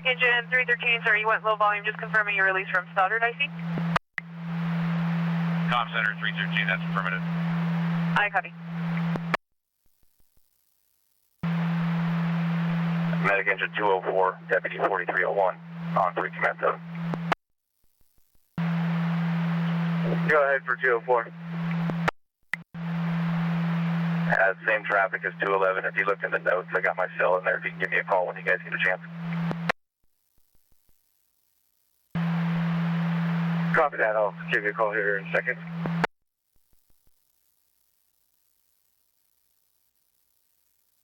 Engine 313, sir, you went low volume, just confirming your release from Stoddard, I see. Com Center 313, that's affirmative. I copy. Medic Engine 204, Deputy 4301, on 3 Command 7. Go ahead for 204. Same traffic as 211. If you looked in the notes, I got my cell in there. If you can give me a call when you guys get a chance. Copy that. I'll give you a call here in a second.